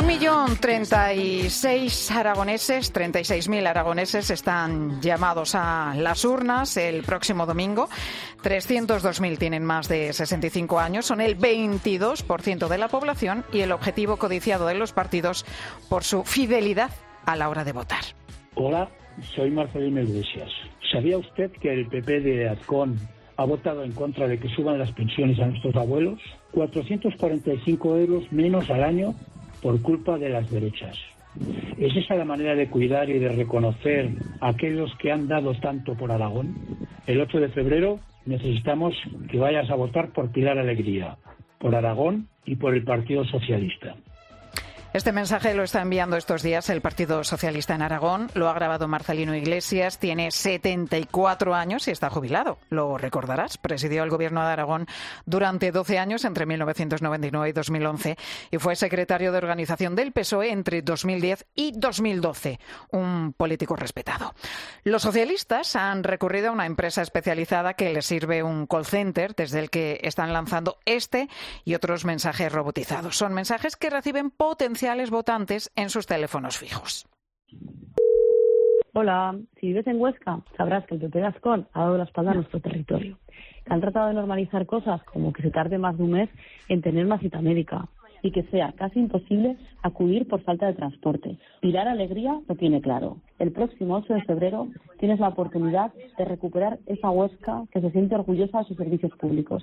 36.000 aragoneses están llamados a las urnas el próximo domingo. 302.000 tienen más de 65 años, son el 22% de la población y el objetivo codiciado de los partidos por su fidelidad a la hora de votar. Hola, soy Marcelino Iglesias. ¿Sabía usted que el PP de Azcón ha votado en contra de que suban las pensiones a nuestros abuelos? 445 euros menos al año por culpa de las derechas. ¿Es esa la manera de cuidar y de reconocer a aquellos que han dado tanto por Aragón? El 8 de febrero necesitamos que vayas a votar por Pilar Alegría, por Aragón y por el Partido Socialista. Este mensaje lo está enviando estos días el Partido Socialista en Aragón. Lo ha grabado Marcelino Iglesias, tiene 74 años y está jubilado. Lo recordarás, presidió el Gobierno de Aragón durante 12 años, entre 1999 y 2011, y fue secretario de organización del PSOE entre 2010 y 2012. Un político respetado. Los socialistas han recurrido a una empresa especializada que les sirve un call center desde el que están lanzando este y otros mensajes robotizados. Son mensajes que reciben potenciales votantes en sus teléfonos fijos. Hola, si vives en Huesca, sabrás que el PP de Azcón ha dado la espalda a nuestro territorio. Han tratado de normalizar cosas como que se tarde más de un mes en tener una cita médica y que sea casi imposible acudir por falta de transporte. Pilar Alegría lo tiene claro. El próximo 8 de febrero tienes la oportunidad de recuperar esa Huesca que se siente orgullosa de sus servicios públicos.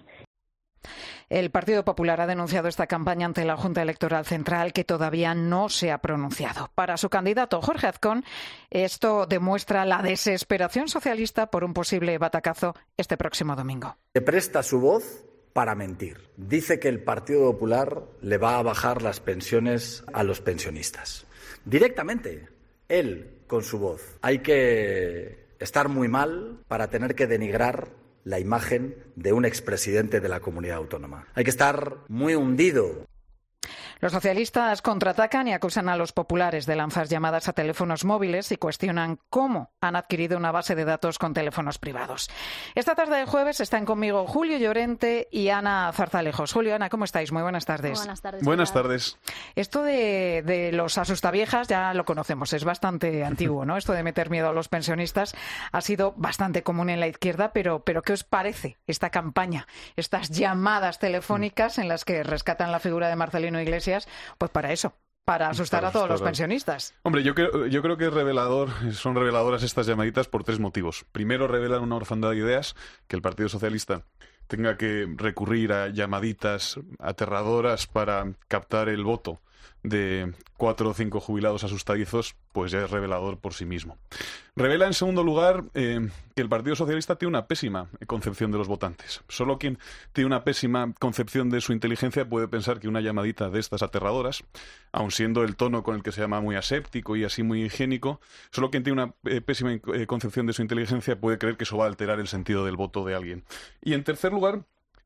El Partido Popular ha denunciado esta campaña ante la Junta Electoral Central, que todavía no se ha pronunciado. Para su candidato, Jorge Azcón, esto demuestra la desesperación socialista por un posible batacazo este próximo domingo. Se presta su voz para mentir. Dice que el Partido Popular le va a bajar las pensiones a los pensionistas. Directamente, él con su voz. Hay que estar muy mal para tener que denigrar la imagen de un expresidente de la comunidad autónoma. Hay que estar muy hundido. Los socialistas contraatacan y acusan a los populares de lanzar llamadas a teléfonos móviles y cuestionan cómo han adquirido una base de datos con teléfonos privados. Esta tarde de jueves están conmigo Julio Llorente y Ana Zarzalejos. Julio, Ana, ¿cómo estáis? Muy buenas tardes. Buenas tardes. Buenas tardes. Esto de los asustaviejas ya lo conocemos, es bastante antiguo, ¿no? Esto de meter miedo a los pensionistas ha sido bastante común en la izquierda, pero ¿qué os parece esta campaña, estas llamadas telefónicas en las que rescatan la figura de Marcelino Iglesias? Pues para eso, para asustar a todos los pensionistas. Hombre, yo creo que son reveladoras estas llamaditas por tres motivos. Primero, revelan una orfandad de ideas, que el Partido Socialista tenga que recurrir a llamaditas aterradoras para captar el voto de 4 o 5 jubilados asustadizos, pues ya es revelador por sí mismo. Revela, en segundo lugar, que el Partido Socialista tiene una pésima concepción de los votantes. Solo quien tiene una pésima concepción de su inteligencia puede pensar que una llamadita de estas aterradoras, aun siendo el tono con el que se llama muy aséptico y así muy higiénico, solo quien tiene una pésima concepción de su inteligencia puede creer que eso va a alterar el sentido del voto de alguien. Y en tercer lugar,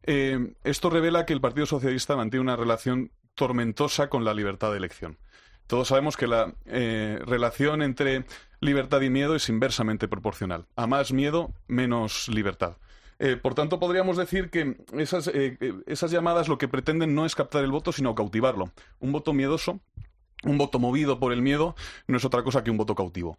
esto revela que el Partido Socialista mantiene una relación tormentosa con la libertad de elección. Todos sabemos que la relación entre libertad y miedo es inversamente proporcional. A más miedo, menos libertad. Por tanto, podríamos decir que esas llamadas lo que pretenden no es captar el voto, sino cautivarlo. Un voto miedoso, un voto movido por el miedo, no es otra cosa que un voto cautivo.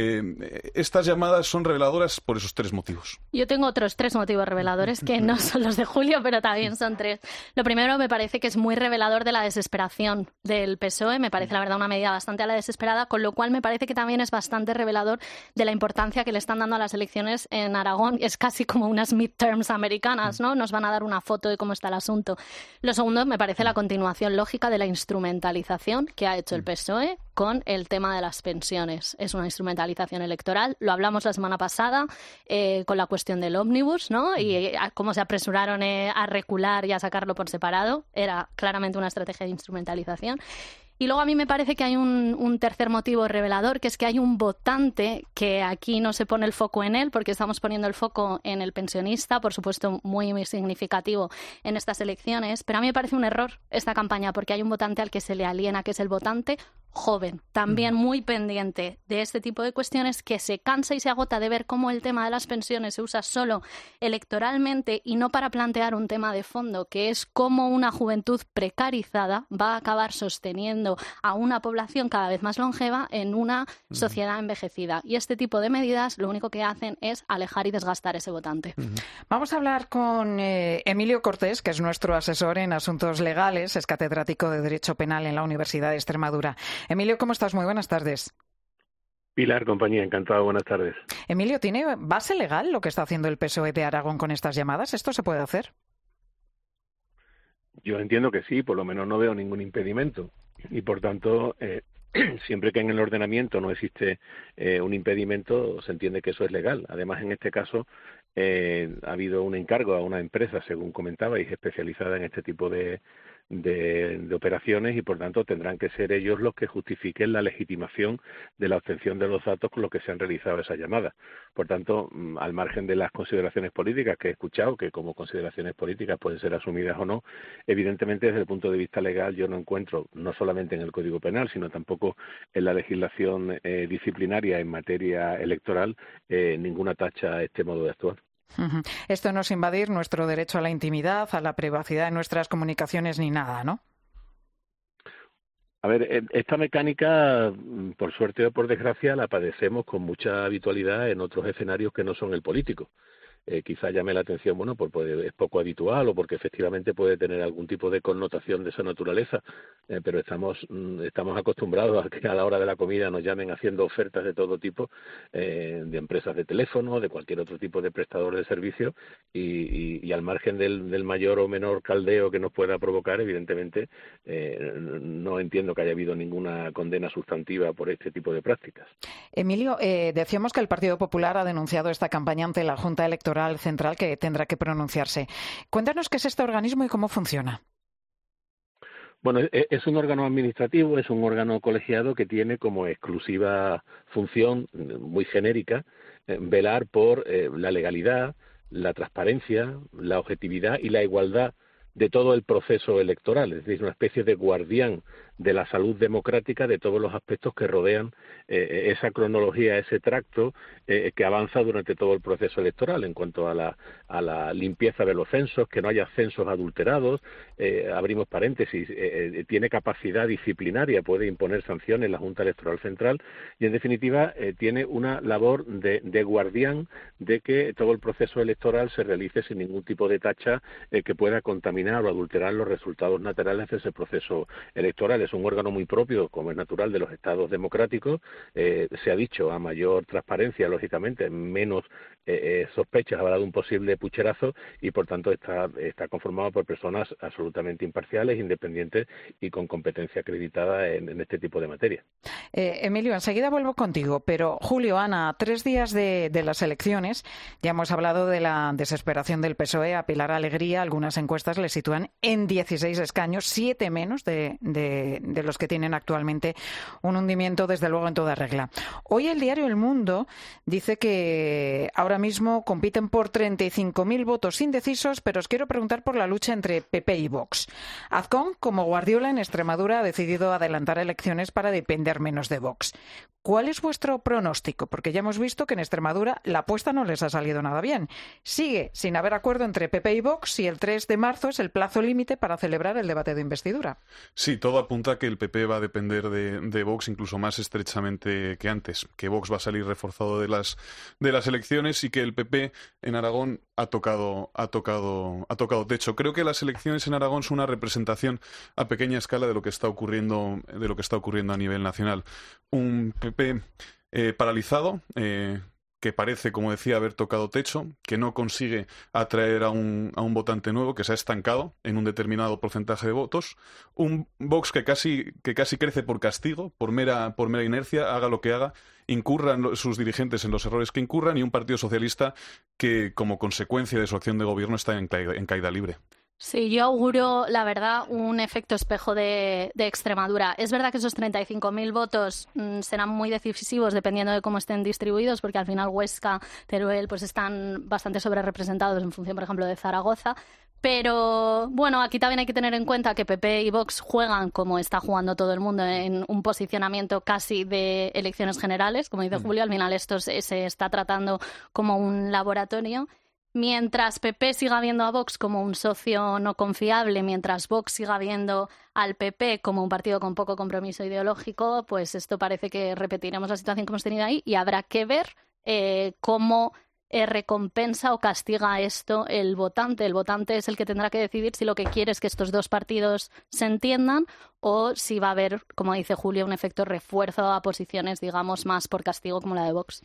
Estas llamadas son reveladoras por esos tres motivos. Yo tengo otros 3 motivos reveladores que no son los de Julio, pero también son 3. Lo primero, me parece que es muy revelador de la desesperación del PSOE. Me parece, la verdad, una medida bastante a la desesperada, con lo cual me parece que también es bastante revelador de la importancia que le están dando a las elecciones en Aragón. Es casi como unas midterms americanas, ¿no? Nos van a dar una foto de cómo está el asunto. Lo segundo, me parece la continuación lógica de la instrumentalización que ha hecho el PSOE con el tema de las pensiones. Es una instrumentalización electoral. Lo hablamos la semana pasada con la cuestión del ómnibus, ¿no? Y cómo se apresuraron a recular y a sacarlo por separado. Era claramente una estrategia de instrumentalización. Y luego a mí me parece que hay un tercer motivo revelador, que es que hay un votante que aquí no se pone el foco en él, porque estamos poniendo el foco en el pensionista, por supuesto muy, muy significativo en estas elecciones, pero a mí me parece un error esta campaña, porque hay un votante al que se le aliena, que es el votante joven, también muy pendiente de este tipo de cuestiones, que se cansa y se agota de ver cómo el tema de las pensiones se usa solo electoralmente y no para plantear un tema de fondo, que es cómo una juventud precarizada va a acabar sosteniendo a una población cada vez más longeva en una sociedad envejecida. Y este tipo de medidas lo único que hacen es alejar y desgastar ese votante. Vamos a hablar con Emilio Cortés, que es nuestro asesor en asuntos legales, es catedrático de Derecho Penal en la Universidad de Extremadura. Emilio, ¿cómo estás? Muy buenas tardes. Pilar, compañía, encantado, buenas tardes. Emilio, ¿tiene base legal lo que está haciendo el PSOE de Aragón con estas llamadas? ¿Esto se puede hacer? Yo entiendo que sí, por lo menos no veo ningún impedimento. Y por tanto, siempre que en el ordenamiento no existe un impedimento, se entiende que eso es legal. Además, en este caso, ha habido un encargo a una empresa, según comentabais, especializada en este tipo de operaciones, y por tanto tendrán que ser ellos los que justifiquen la legitimación de la obtención de los datos con los que se han realizado esas llamadas. Por tanto, al margen de las consideraciones políticas que he escuchado, que como consideraciones políticas pueden ser asumidas o no, evidentemente desde el punto de vista legal yo no encuentro, no solamente en el Código Penal, sino tampoco en la legislación disciplinaria en materia electoral, ninguna tacha a este modo de actuar. Esto no es invadir nuestro derecho a la intimidad, a la privacidad de nuestras comunicaciones ni nada, ¿no? A ver, esta mecánica, por suerte o por desgracia, la padecemos con mucha habitualidad en otros escenarios que no son el político. Quizá llame la atención, bueno, porque es poco habitual o porque efectivamente puede tener algún tipo de connotación de esa naturaleza, pero estamos acostumbrados a que a la hora de la comida nos llamen haciendo ofertas de todo tipo, de empresas de teléfono, de cualquier otro tipo de prestador de servicio, y al margen del mayor o menor caldeo que nos pueda provocar, evidentemente no entiendo que haya habido ninguna condena sustantiva por este tipo de prácticas. Emilio, decíamos que el Partido Popular ha denunciado esta campaña ante la Junta Electoral Central, que tendrá que pronunciarse. Cuéntanos qué es este organismo y cómo funciona. Bueno, es un órgano administrativo, es un órgano colegiado que tiene como exclusiva función, muy genérica, velar por la legalidad, la transparencia, la objetividad y la igualdad de todo el proceso electoral, es decir, una especie de guardián de la salud democrática de todos los aspectos que rodean esa cronología, ese tracto que avanza durante todo el proceso electoral, en cuanto a la limpieza de los censos, que no haya censos adulterados, abrimos paréntesis, tiene capacidad disciplinaria, puede imponer sanciones la Junta Electoral Central, y en definitiva tiene una labor de guardián de que todo el proceso electoral se realice sin ningún tipo de tacha que pueda contaminar o adulterar los resultados naturales de ese proceso electoral. Es un órgano muy propio, como es natural, de los estados democráticos. Se ha dicho, a mayor transparencia, lógicamente, menos sospechas habrá de un posible pucherazo, y por tanto está conformado por personas absolutamente imparciales, independientes y con competencia acreditada en este tipo de materia. Emilio, enseguida vuelvo contigo, pero Julio, Ana, a 3 días de las elecciones, ya hemos hablado de la desesperación del PSOE. A Pilar Alegría algunas encuestas le sitúan en 16 escaños, 7 menos de los que tienen actualmente, un hundimiento desde luego en toda regla. Hoy el diario El Mundo dice que ahora mismo compiten por 35.000 votos indecisos, pero os quiero preguntar por la lucha entre PP y Vox. Azcón, como Guardiola en Extremadura, ha decidido adelantar elecciones para depender menos de Vox. ¿Cuál es vuestro pronóstico? Porque ya hemos visto que en Extremadura la apuesta no les ha salido nada bien. Sigue sin haber acuerdo entre PP y Vox, y el 3 de marzo es el plazo límite para celebrar el debate de investidura. Sí, todo apunta a que el PP va a depender de Vox incluso más estrechamente que antes, que Vox va a salir reforzado de las elecciones, y que el PP en Aragón ha tocado techo. Creo que las elecciones en Aragón son una representación a pequeña escala de lo que está ocurriendo a nivel nacional. Un PP paralizado, que parece, como decía, haber tocado techo, que no consigue atraer a un votante nuevo, que se ha estancado en un determinado porcentaje de votos, un Vox que casi crece por castigo, por mera inercia, haga lo que haga, incurran sus dirigentes en los errores que incurran, y un Partido Socialista que, como consecuencia de su acción de gobierno, está en caída libre. Sí, yo auguro, la verdad, un efecto espejo de Extremadura. Es verdad que esos 35.000 votos serán muy decisivos dependiendo de cómo estén distribuidos, porque al final Huesca, Teruel, pues están bastante sobrerepresentados en función, por ejemplo, de Zaragoza. Pero bueno, aquí también hay que tener en cuenta que PP y Vox juegan como está jugando todo el mundo, en un posicionamiento casi de elecciones generales. Como dice Julio, al final esto se está tratando como un laboratorio. Mientras PP siga viendo a Vox como un socio no confiable, mientras Vox siga viendo al PP como un partido con poco compromiso ideológico, pues esto parece que repetiremos la situación que hemos tenido ahí, y habrá que ver cómo recompensa o castiga esto el votante. El votante es el que tendrá que decidir si lo que quiere es que estos dos partidos se entiendan o si va a haber, como dice Julio, un efecto refuerzo a posiciones, digamos, más por castigo como la de Vox.